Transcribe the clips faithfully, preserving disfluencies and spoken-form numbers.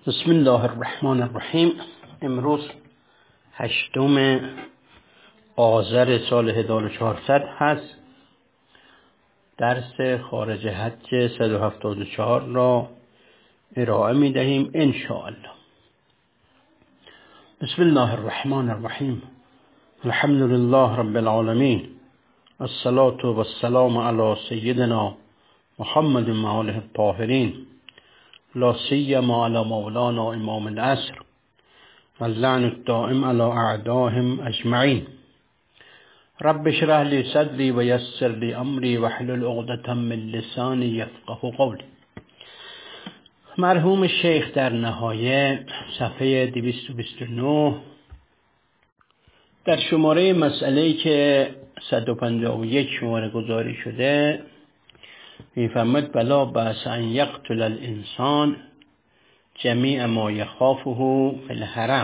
بسم الله الرحمن الرحیم. امروز هشتم آذر سال هزار و چهارصد هست. درس خارج حج صد و هفتاد و چهار را ارائه می دهیم ان شاء الله. بسم الله الرحمن الرحیم. الحمد لله رب العالمین. الصلاة والسلام علی سیدنا محمد و آله الطاهرین، لا سیما علی مولانا امام العصر واللعن الدائم علی اعدائهم اجمعین. رب اشرح لی صدری و یسر لی امری واحلل عقدة من لسانی یفقهوا قولی. مرحوم شیخ در نهایه صفحه دویست و بیست و نه در شماره مسئله‌ای که صد و پنجاه و یک شماره گذاری شده میفرماید بلا بأس ان یقتل الانسان جمیع ما یخافه فی الحرم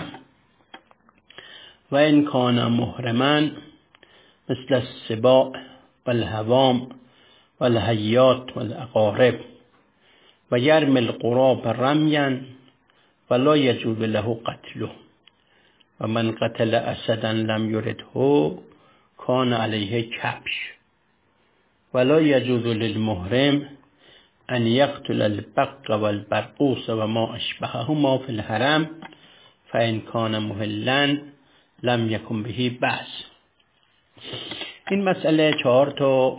و ان کان محرما مثل السباع والهوام والحیات والاقارب و یرمی القراب رمیا ولا یجوز له قتله و من قتل اسدا لم یرده کان علیه کبش ولا یجوز للمحرم ان یقتل البق والبرقوس و ما اشبههما فی الحرم فان کان محلا لم یکن به بأس. این مسئله چهار تا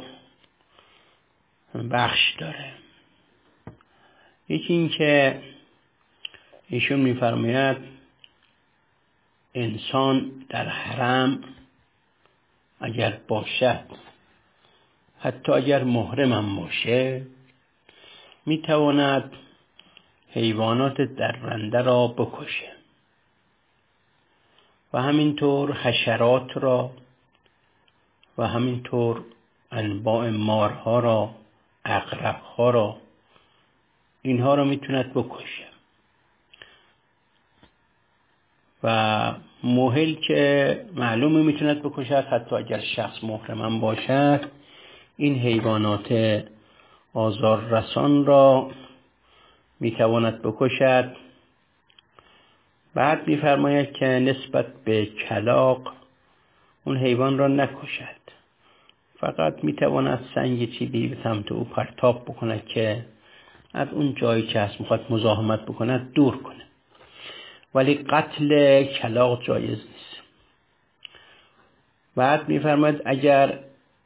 بخش داره. یکی این که ایشون میفرماید انسان در حرم اگر باشد، حتی اگر محرم هم باشه، میتواند حیوانات درنده را بکشه و همینطور حشرات را و همینطور انواع مارها را، عقربها را، اینها را میتوند بکشه. و محل که معلومه میتوند بکشد، حتی اگر شخص محرم باشد، این حیوانات آزار رسان را میتواند بکشد. بعد میفرماید که نسبت به کلاغ اون حیوان را نکشد، فقط میتواند سنگ چیزی به سمت او پرتاب بکند که از اون جایی که هست میخواد مزاحمت بکند دور کنه، ولی قتل کلاغ جایز نیست. بعد میفرماید اگر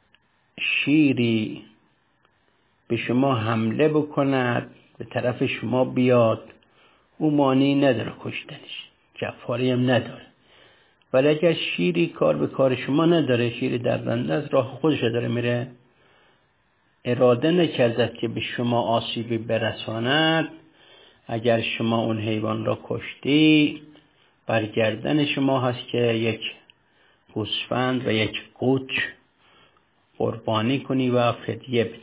شیری به شما حمله بکند، به طرف شما بیاد، او مانعی نداره کشتنش، جفاری هم نداره. ولی اگر شیری کار به کار شما نداره، شیر درنده از راه خودش داره میره، اراده نکردد که به شما آسیبی برساند، اگر شما اون حیوان را کشتی، بر گردن شما هست که یک گوسفند و یک قوچ قربانی کنی و فدیه بدی.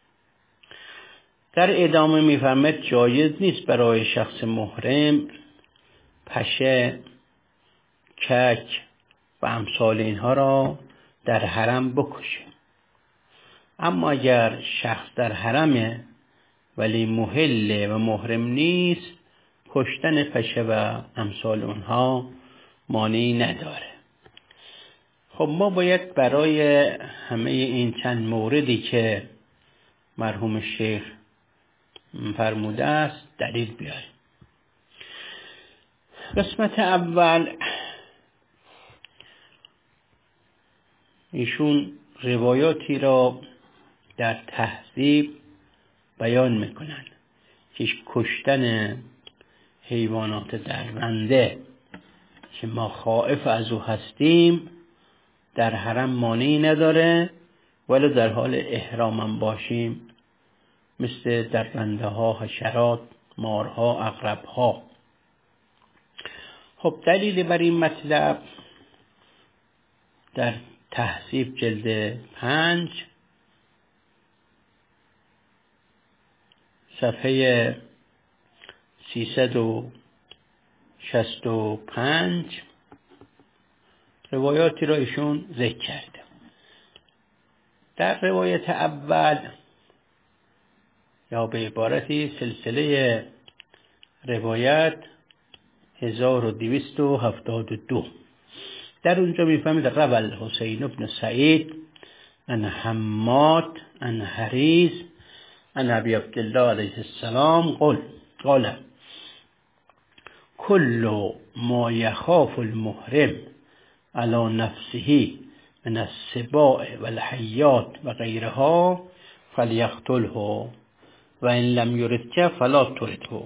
در ادامه میفرماید جایز نیست برای شخص محرم پشه، کک و امثال اینها را در حرم بکشه. اما اگر شخص در حرمه ولی محله و محرم نیست، کشتن پشه و امثال اونها مانعی نداره. خب ما باید برای همه این چند موردی که مرحوم شیخ فرموده است دلیل بیاریم. قسمت اول ایشون روایاتی را در تهذیب بیان میکنن که کشتن حیوانات درنده که ما خائف از او هستیم در حرم مانعی نداره، ولی در حال احرام باشیم مثل درنده ها، حشرات، مارها، عقربها. خب دلیل بر این مطلب در تهذیب جلد پنج صفحه سیصد و شصت و پنج روایاتی را ایشون ذکر کرده. در روایت اول یا به عبارتی سلسله روایت هزار و دویست و هفتاد و دو. در اونجا میفهمید روى حسین بن سعید عن حماد عن حریز عن ابی عبدالله علیه السلام قال قال كل ما يخاف المحرم على نفسه من السباع والحيات وغيرها فليقتله وإن لم يردك فلا ترده.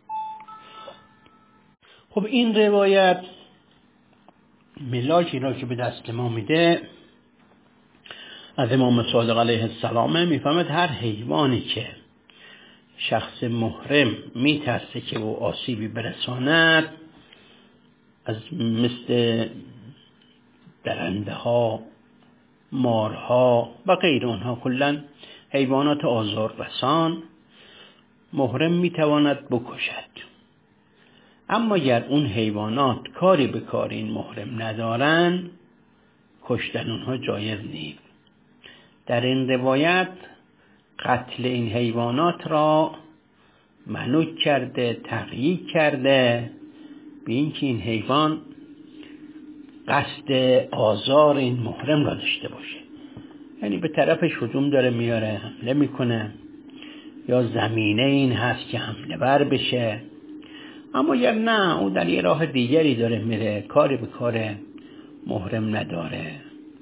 خب این روایت ملاکی را که به دست ما میده از امام صادق علیه السلام میفهمد هر حیوانی که شخص محرم میترسه که او آسیبی برساند، از مثل درنده ها، مارها و غیر آنها، کلا حیوانات آزار رسان، محرم میتواند بکشد. اما اگر اون حیوانات کاری به کار این محرم ندارن، کشتن اونها جایز نیست. در این روایت قتل این حیوانات را منوط کرده، تقیید کرده به اینکه این حیوان قصد آزار این محرم را داشته باشه، یعنی به طرفش هجوم داره میاره، حمله میکنه، یا زمینه این هست که حمله بر بشه. اما یا نه، او در یه راه دیگری داره میره، کاری به کار محرم نداره،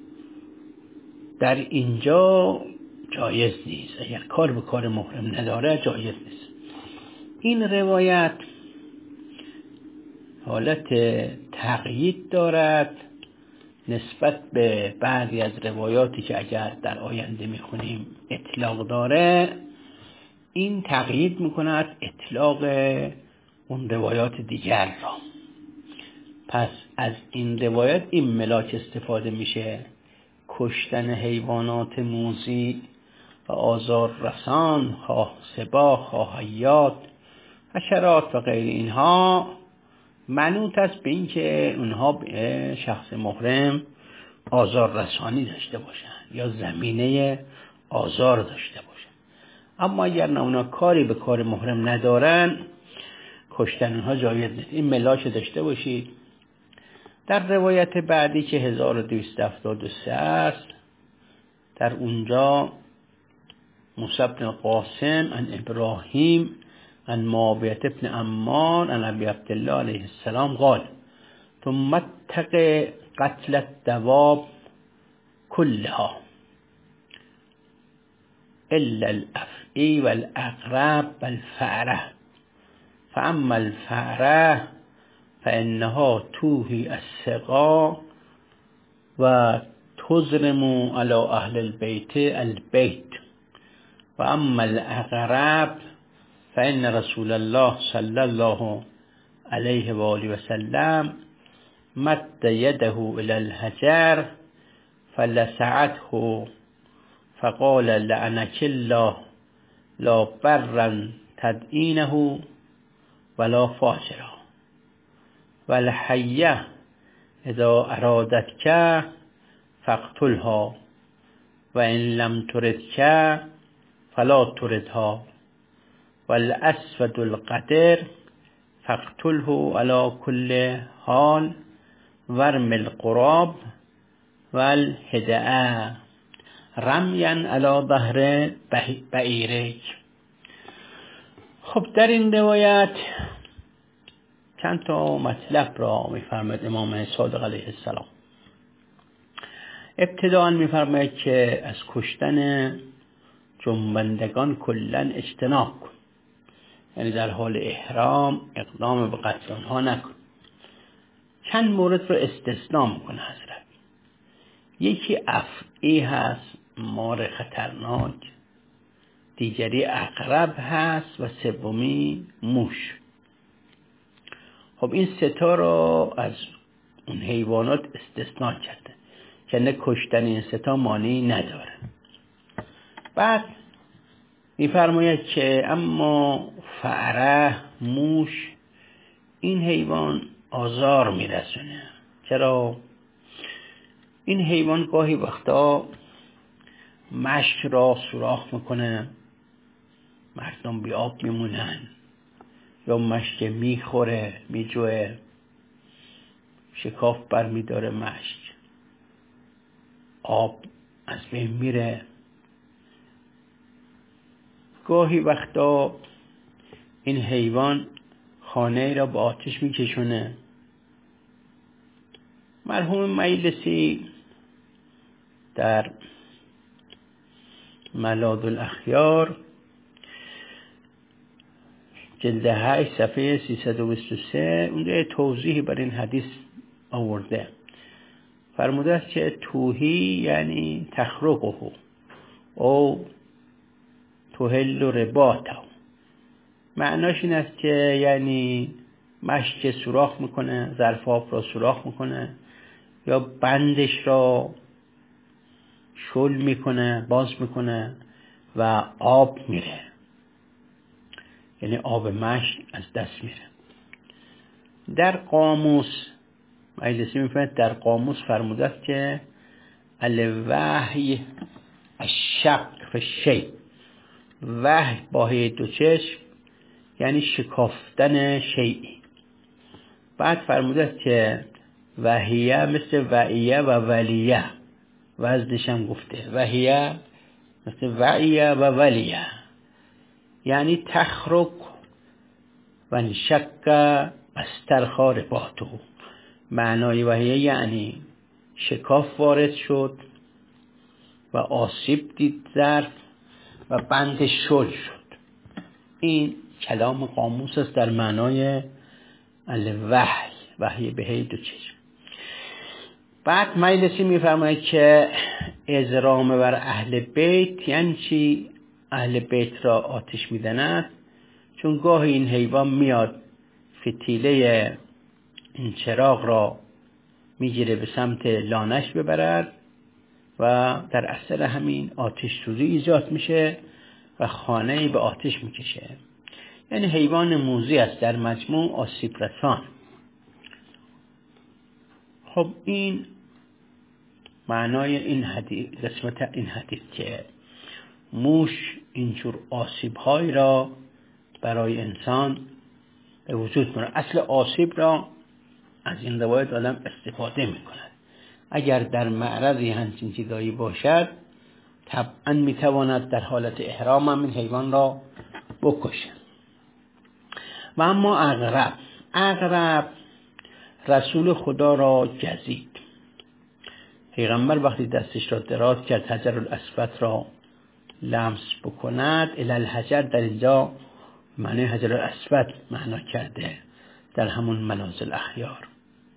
در اینجا جایز نیست. اگر کار به کار محرم نداره جایز نیست. این روایت حالت تقیید دارد نسبت به بعضی از روایاتی که اگر در آینده میخونیم اطلاق داره. این تقیید میکند اطلاق اون روایات دیگر را. پس از این روایت این ملاک استفاده میشه، کشتن حیوانات موذی و آزار رسان، خواه سباع، خواه حیات، حشرات و غیر اینها، منوط است به این که اونها به شخص محرم آزار رسانی داشته باشن یا زمینه آزار داشته باشن. اما اگر نه اونا کاری به کار محرم ندارن، کشتن اونها جایز نیست. این ملاک داشته باشید. در روایت بعدی که هزار و دویست و هفتاد و سه است، در اونجا موسی بن قاسم عن ابراهیم عن معاویة بن عمار عن ابی عبدالله علیه السلام قال ثم اتق قتل الدواب كلها الا الافعی والعقرب والفأره فاما الفأره فانها توهی السقا و تظلم على اهل البيت البيت و اما العقرب فإن رسول الله صلی الله علیه و آله و سلم مد یده الى الحجر فلسعته فقال لعنك الله لا برا تدعینه ولا فاجرا والحیه اذا ارادتك فاقتلها و ان لم تردك فلا تردها والاسود القدر فاقتله على كل حال ورم القراب والهدأ رمیا على ظهر بعیرک. خب در این روایت چند تا مطلب را میفرماید امام صادق علیه السلام. ابتداء میفرماید که از کشتن جنبندگان کلن اجتناب کن، یعنی در حال احرام اقدام به قتل آنها نکن. چند مورد رو استثناء میکنه حضرت. یکی افعی هست، مار خطرناک، دیگری عقرب هست و سومی موش. خب این ستا را از اون حیوانات استثناء کرده که نه کشتن این ستا مانعی نداره. بعد میفرماید که اما فأره، موش، این حیوان آزار میرسونه. چرا؟ این حیوان گاهی وقتا مشک را سوراخ میکنه، مردم بی آب میمونن، یا مشک میخوره میجوه، شکاف بر میداره مشک، آب از بین میره. گاهی وقتا این حیوان خانه را به آتش میکشونه. مرحوم مجلسی در ملاذ الاخیار جلد هشت صفحه سیصد و بیست و سه اونجا توضیحی بر این حدیث آورده. فرموده است که توهی یعنی تخرقه او تهل رباطه. معناش این است که یعنی مشک سوراخ میکنه، ظرف آب را سوراخ میکنه یا بندش را شل میکنه، باز میکنه و آب میره، یعنی آب مشک از دست میره. در قاموس مجلسی میفرماید در قاموس فرموده است که الوحی الشق فی الشیء، وحی با هی دو چشم یعنی شکافتن شیئی. بعد فرموده است که وحیه مثل وعیه و ولیه، وزنش هم گفته وحیه مثل وعیه و ولیه، یعنی تخرق و شک استرخا رباطه. معنای وحیه یعنی شکاف وارد شد و آسیب دید ظرف و بند شل شد. این کلام قاموس است در معنای الوحی، وحی به هی دو چشم. بعد مجلسی میفرماید که اضرام بر اهل بیت یعنی چی؟ اهل بیت را آتش میدند چون گاهی این حیوان میاد فتیله این چراغ را میگیره به سمت لانش ببرد و در اثر همین آتش سوزی ایجاد میشه و خانه به آتش میکشه. یعنی حیوان موذی است، در مجموع آسیب رسان. خب این معنای این حدیث، قسمت این حدیث که موش اینجور آسیب های را برای انسان به وجود کنه. اصل آسیب را از این روایت آدم استفاده میکند. اگر در معرضی همچین چیزایی باشد طبعا میتواند در حالت احرام هم این حیوان را بکشه. و اما عقرب، عقرب رسول خدا را جزید. پیغمبر وقتی دستش را دراز کرد حجر الاسود را لمس بکند، الالحجر در اینجا معنی حجر الاسود معنا کرده در همون ملاذ الاخیار.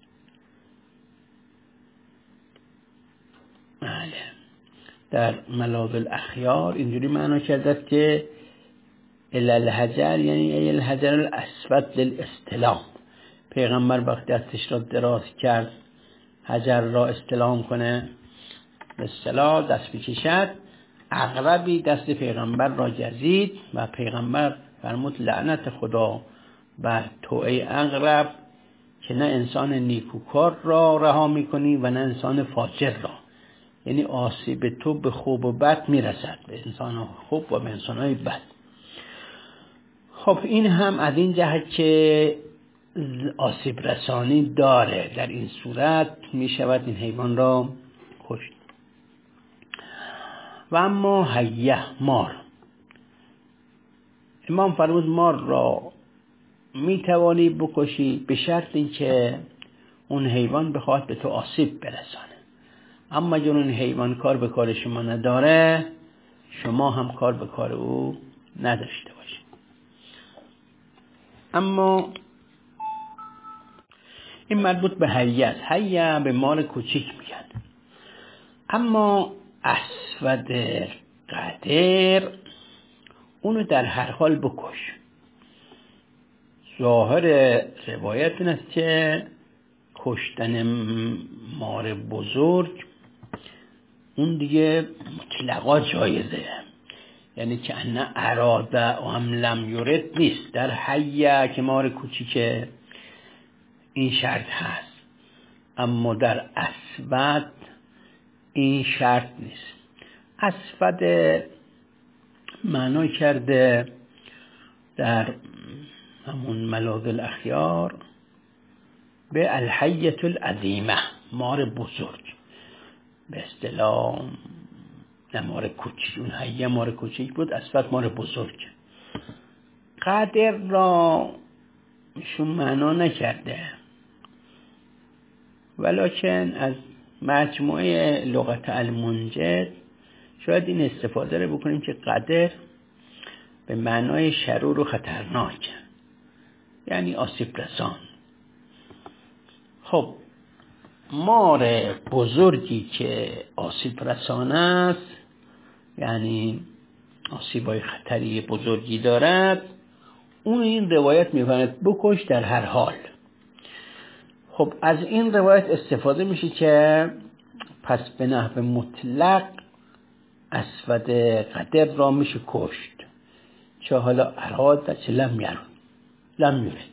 بله، در ملاذ الاخیار اینجوری معنا کرده که الالحجر یعنی الحجر الاسود للاستلام. پیغمبر وقتی دستش را دراز کرد حجر را استلام کنه، به اصطلاح دست بکشد، عقربی دست پیغمبر را جزید و پیغمبر فرمود لعنت خدا بر تو ای عقرب که نه انسان نیکوکار را رها میکنی و نه انسان فاجر را. یعنی آسیب تو به خوب و بد میرسد، به انسان خوب و به انسان های بد. خب این هم از این جهت که آسیب رسانی داره، در این صورت می شود این حیوان را کشت. و اما حیه، مار، امام فرمود مار را می توانی بکشی به شرط این که اون حیوان بخواد به تو آسیب برسانه. اما اگر اون حیوان کار به کار شما نداره، شما هم کار به کار او نداشته باشید. اما این مربوط به حیه است. حیه به مار کوچیک میگن. اما اسود قدر اونو در هر حال بکش. ظاهر روایت این است که کشتن مار بزرگ اون دیگه مطلقا جایزه، یعنی که انه اراده و هم لم یورد نیست. در حیه که مار کوچیکه این شرط هست، اما در اسود این شرط نیست. اسود معنا کرده در همون ملاذ الاخیار به الحیة العظیمه، مار بزرگ، به اصطلاح نه مار کوچیک، اون حیه مار کوچیک بود، اسود مار بزرگ. قدر را ایشون معنا نکرده، ولکن از مجموعه لغت المنجد شاید این استفاده رو بکنیم که قدر به معنای شرور و خطرناک، یعنی آسیب رسان. خب مار بزرگی که آسیب رسان است، یعنی آسیبای خطری بزرگی دارد، اون این روایت می‌فرماید بکش در هر حال. خب از این روایت استفاده میشه که پس به نحو مطلق اسود قدر را میشه کشت، چه حالا اراد و چه لم یرد لم یرد،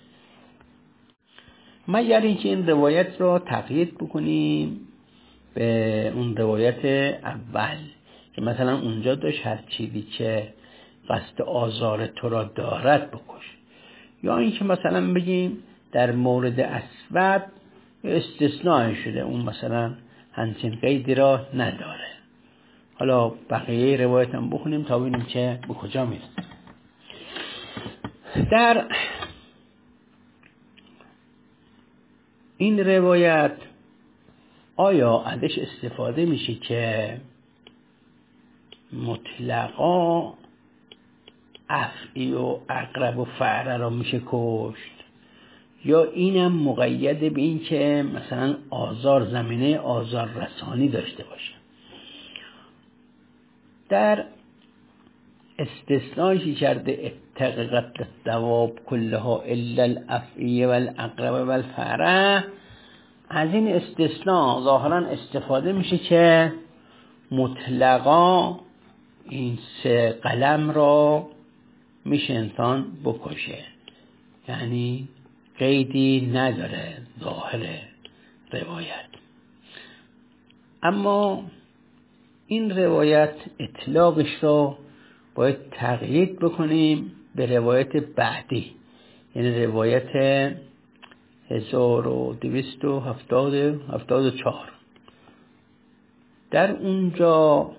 مگر اینکه این روایت را تقیید بکنیم به اون روایت اول که مثلا اونجا داشت هر چیزی که قصد آزار تو را دارد بکش، یا اینکه مثلا بگیم در مورد اسود استثناء شده، اون مثلا همچین قیدی را نداره. حالا بقیه روایت هم بخونیم تا ببینیم که به کجا میرسه. در این روایت آیا ازش استفاده میشه که مطلقا افعی و عقرب و فعره را میشه کشت، یا اینم مقید به این که مثلا آزار زمینه آزار رسانی داشته باشه؟ در استثنایی کرده اتق قتل الدواب کلها الا الافعی و العقرب و الفعره، از این استثناء ظاهرا استفاده میشه که مطلقا این سه قلم را میشه انسان بکشه، یعنی قیدی نداره ظاهر روایت. اما این روایت اطلاقش را باید تقیید بکنیم به روایت بعدی، یعنی روایت هزار و دویست و هفتاد و چهار. در اونجا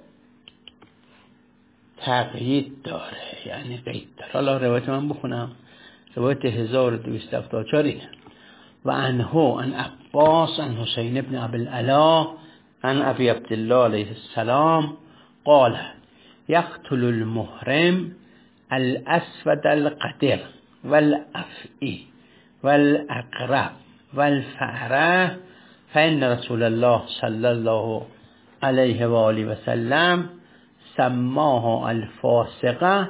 تقیید داره، یعنی قید داره. حالا روایت من بخونم. روایت هزار و دویست و هفتاد و چهار اینه: و عنه عن عباس عن حسین ابن ابی العلا عن ابی عبدالله علیه السلام قال یقتل المحرم الاسود القدر والافعی والعقرب والفعره فإن رسول الله صلی الله علیه و آله و سلم سماها الفاسقه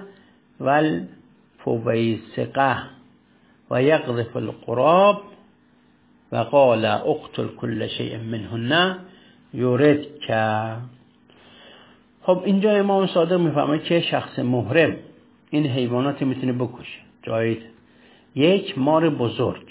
والفویسقه و یقذف القراب و قال اقتل كل شيء منهن یورد که. خب اینجا امام صادق میفهمه که شخص محرم این حیوانات میتونه بکشه. جایز یک مار بزرگ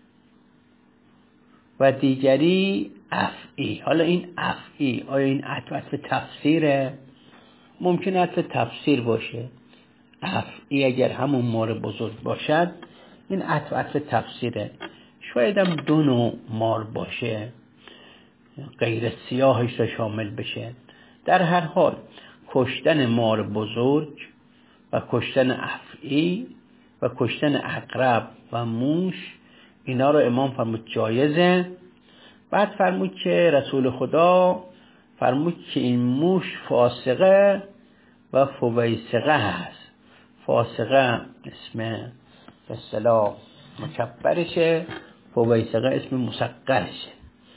و دیگری افعی. حالا این افعی آیا این عطف تفسیره؟ ممکن عطف تفسیر باشه. افعی اگر همون مار بزرگ باشد این عطف تفسیره. شاید هم دو نوع مار باشه، غیر سیاهش را شامل بشه. در هر حال کشتن مار بزرگ و کشتن افعی و کشتن عقرب و موش، اینا رو امام فرمود جایزه. بعد فرمود که رسول خدا فرمود که این موش فاسقه و فویسقه هست. فاسقه اسم به اصطلاح مکبرشه، فویسقه اسم مصغرشه.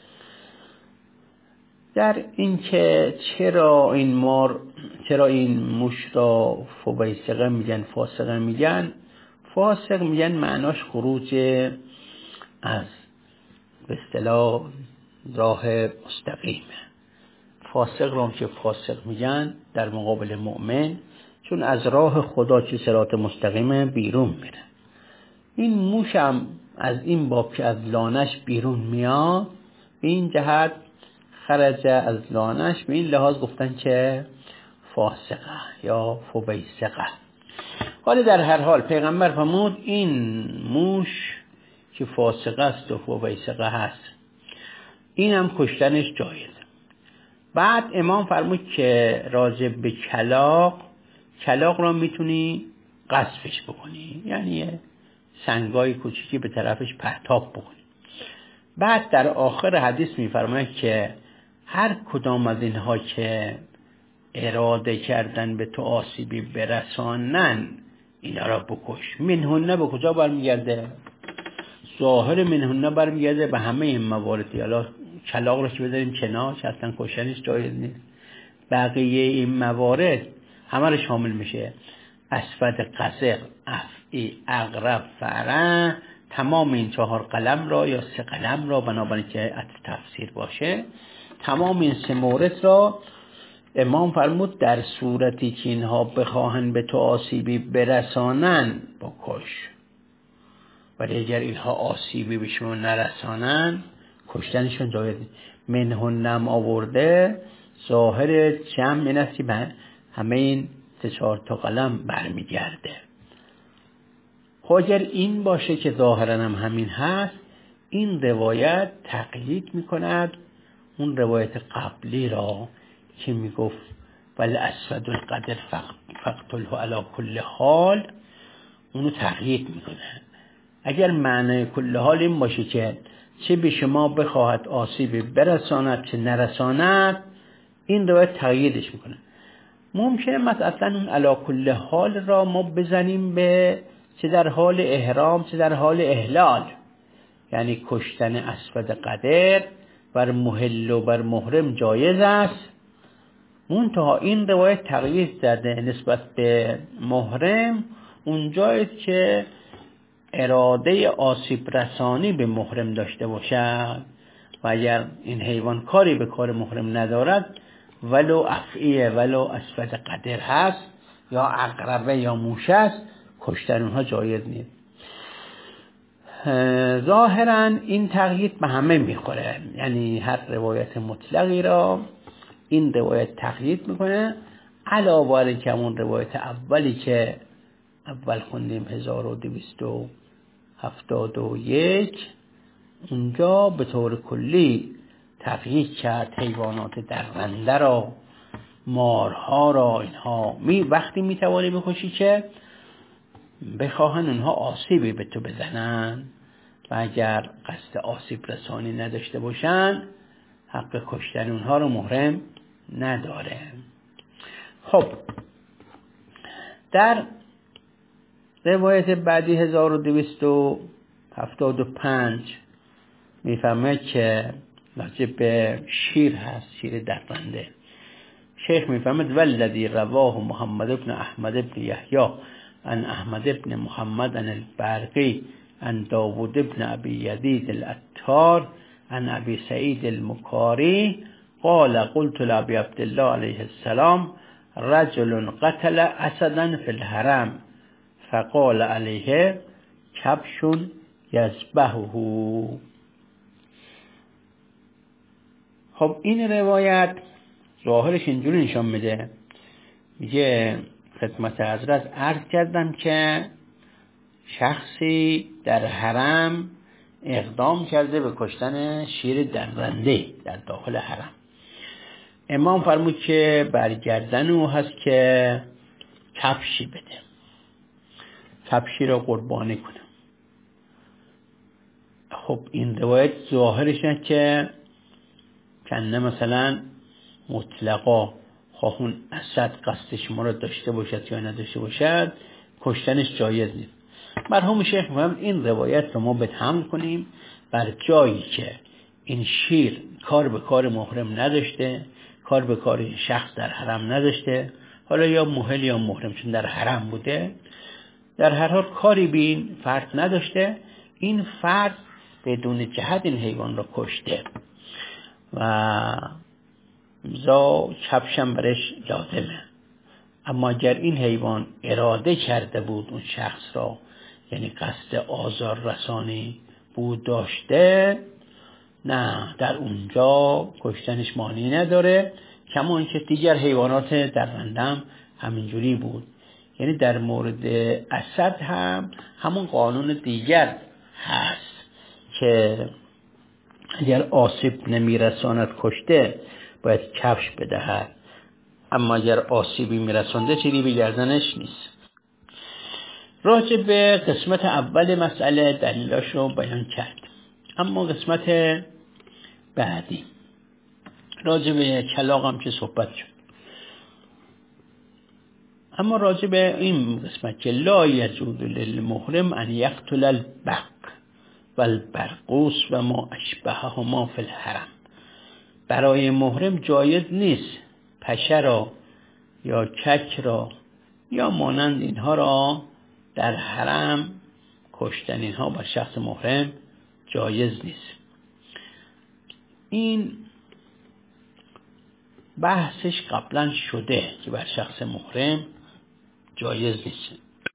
در این که چرا این مار چرا این موش را فویسقه میگن فاسقه میگن؟ فاسق میگن معناش خروج از به اصطلاح راه مستقیمه. فاسق را که فاسق میگن در مقابل مؤمن، چون از راه خدا که صراط مستقیمه بیرون میره. این موش هم از این باب که از لانش بیرون میاد، به این جهت خرج از لانش، به این لحاظ گفتن که فاسقه یا فویسقه. حالا در هر حال پیغمبر فرمود این موش که فاسقه است و فویسقه هست این هم کشتنش جایز. بعد امام فرمود که راجع به کلاغ، کلاغ را میتونی قذفش بکنی، یعنی سنگای کوچیکی به طرفش پرتاب بکنی. بعد در آخر حدیث میفرماید که هر کدام از اینها که اراده کردن به تو آسیبی برسانن اینا را بکش. منهن به کجا برمیگرده؟ ظاهر منهن برمیگرده به همه این مواردی. حالا کلاغ رو که بذاریم کنار که اصلا کشتنش جایز نیست، بقیه این موارد همه رو شامل میشه. اسود، قزق، افعی، عقرب، فأره، تمام این چهار قلم را یا سه قلم را بنابراین که تفسیر باشه، تمام این سه مورد را امام فرمود در صورتی که اینها بخواهن به تو آسیبی برسانن بکش، ولی اگر اینها آسیبی به شما نرسانن کشتنشون جایز نیست. منهنم آورده ظاهر جمع این است که همه این سه چهار تا قلم برمیگرده. خب اگر این باشه که ظاهرا هم همین هست، این روایت تقیید میکند اون روایت قبلی را که میگفت ولی اسود القدر فقتله علی کل حال، اونو تقیید میکنه. اگر معنی کل حال این باشه که چه به شما بخواهد آسیبی برساند چه نرساند، این روایت تقییدش میکنه. ممکنه مثلا اون علی کل حال را ما بزنیم به چه در حال احرام چه در حال احلال، یعنی کشتن اسود قدر بر محل و بر محرم جایز است. منتها این روایت تقیید زده نسبت به محرم اونجایی که اراده آسیب رسانی به محرم داشته باشد و اگر این حیوان کاری به کار محرم ندارد ولو افعیه ولو اسود قدر هست یا عقربه یا موشه است، کشتن اونها جایز نیست. ظاهرا این تقیید به همه میخوره، یعنی هر روایت مطلقی را این روایت تقیید میکنه، علاوه بر اینکه اون روایت اولی که اول خوندیم هزار و دویست و هفتاد و یک اونجا به طور کلی تقیید کرد حیوانات درنده را، مارها را، اینها می وقتی میتوانی بکشی که بخواهن اونها آسیبی به تو بزنن و اگر قصد آسیب رسانی نداشته باشن حق کشتن اونها رو محرم نداره. خب در روایت بعدی هزار و دویست و هفتاد و پنج میفهمه که راجع به شیر هست، شیر درنده. شیخ میفهمد والذی رواه محمد بن احمد بن یحیی عن احمد بن محمد عن البرقی عن داود بن ابی یزید العطار عن ابی سعید المکاری قال قلت لابی عبدالله علیه السلام رجل قتل اسدا فی الحرم فقال علیه کبش یذبحه. خب این روایت ظاهرش اینجوری نشان میده، میگه خدمت حضرت عرض کردم که شخصی در حرم اقدام کرده به کشتن شیر درنده در داخل حرم. امام فرمود که برگردن او هست که کبشی بده، کبشی را قربانی کنه. خب این روایت ظاهرش نه که کنه مثلا مطلقا خواهون اسد قصد شما را داشته باشد یا نداشته باشد کشتنش جایز نیست. مرحوم شیخ می‌فرماید این روایت رو ما بتهم کنیم بر جایی که این شیر کار به کار محرم نداشته، کار به کار شخص در حرم نداشته، حالا یا محل یا محرم، چون در حرم بوده، در هر حال کاری به این فرد نداشته، این فرد بدون جهت این حیوان را کشته و زا کبشم برش لازمه. اما اگر این حیوان اراده کرده بود اون شخص را، یعنی قصد آزار رسانی بود داشته، نه در اونجا کشتنش معنی نداره. کما اینکه دیگر حیوانات درنده هم همینجوری بود، یعنی در مورد اسد هم همون قانون دیگر هست که اگر آسیب نمیرساند کشته باید کفش بدهد، اما اگر آسیبی میرسانده چیزی به گردنش نیست. راجع به قسمت اول مسئله دلیلاش رو بیان کرد، اما قسمت بعدی راجع به کلاغ هم که صحبت شد. اما راجع به این قسمت که لا یجوز للمحرم ان یقتل البق و البرقوس و ما اشبههما فی الحرم، برای محرم جایز نیست پشه را یا کک را یا مانند اینها را در حرم کشتن. اینها بر شخص محرم جایز نیست. این بحثش قبلا شده که بر شخص محرم جایز نیست.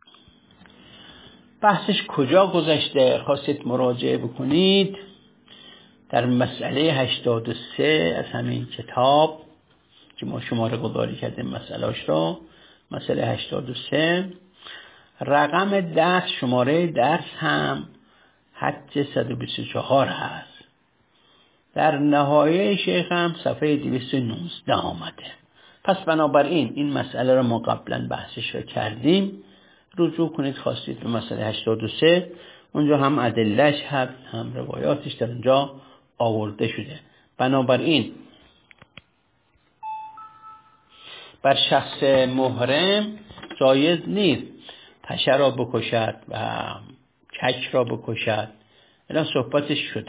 بحثش کجا گذشته؟ خواستید مراجعه بکنید در مسئله هشتاد و سه از همین کتاب که ما شماره گذاری کردیم مسئلهاش را. مسئله هشتاد و سه رقم درس، شماره درس هم حد صد و بیست و چهار هست. در نهایه شیخ هم صفحه دویست و نوزده آمده. پس بنابراین این مسئله را ما قبلا بحثش را کردیم. رجوع کنید خواستید به مسئله هشتاد و سه، اونجا هم ادله‌اش هست هم روایاتش در اونجا آورده شده. بنابراین بر شخص محرم جایز نیست پشه را بکشد و کک را بکشد. الان صحبتش شده.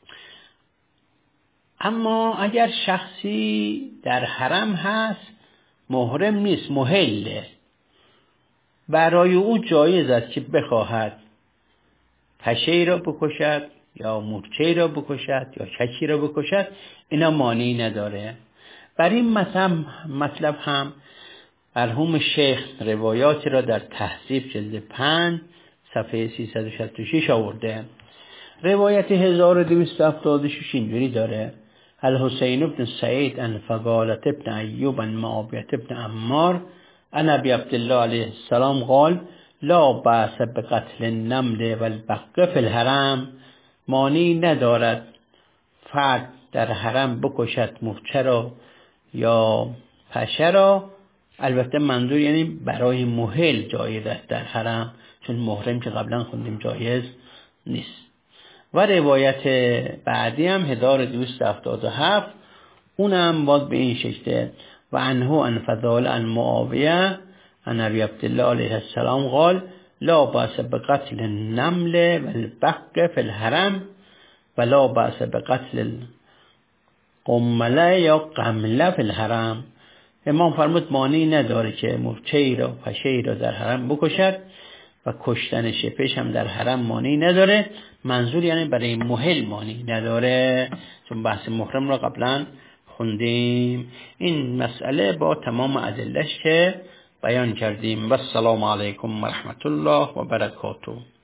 اما اگر شخصی در حرم هست محرم نیست، محله، برای او جایز است که بخواهد پشه را بکشد یا مورچه را بکشد یا ککی را بکشد، اینا مانعی نداره. بر این مطلب هم مرحوم شیخ روایاتی را در تهذیب جلد پنج صفحه سیصد و شصت و شش آورده. روایت هزار و دویست و هفتاد و شش اینجوری داره: الحسین ابن سعید ان فضالة ابن ایوب ان معاویة ابن عمار ان ابی عبدالله علیه السلام قال لا بأس بقتل النمل والبق فی الحرم، مانعی ندارد فرد در حرم بکشد مورچه را یا پشه را. البته منظور یعنی برای محل جایز است در حرم، چون محرم که قبلا خوندیم جایز نیست. و روایت بعدی هم هزار و دویست و هفتاد و هفت، اونم باز به این شکله: و عنه ان فضالة عن معاویه عن ابی عبدالله علیه السلام قال لا بأس بقتل النمل والبق فی الحرم و لا بأس بقتل القمله یا قمله فی الحرم. امام فرمود مانعی نداره که مورچه‌ای را پشه‌ای را در حرم بکشد و کشتن شپش هم در حرم مانعی نداره. منظور یعنی برای محل مانعی نداره، چون بحث محرم را قبلا خوندیم. این مسئله با تمام ادله‌اش که بیان کردیم. و السلام علیکم و رحمت الله و برکاته.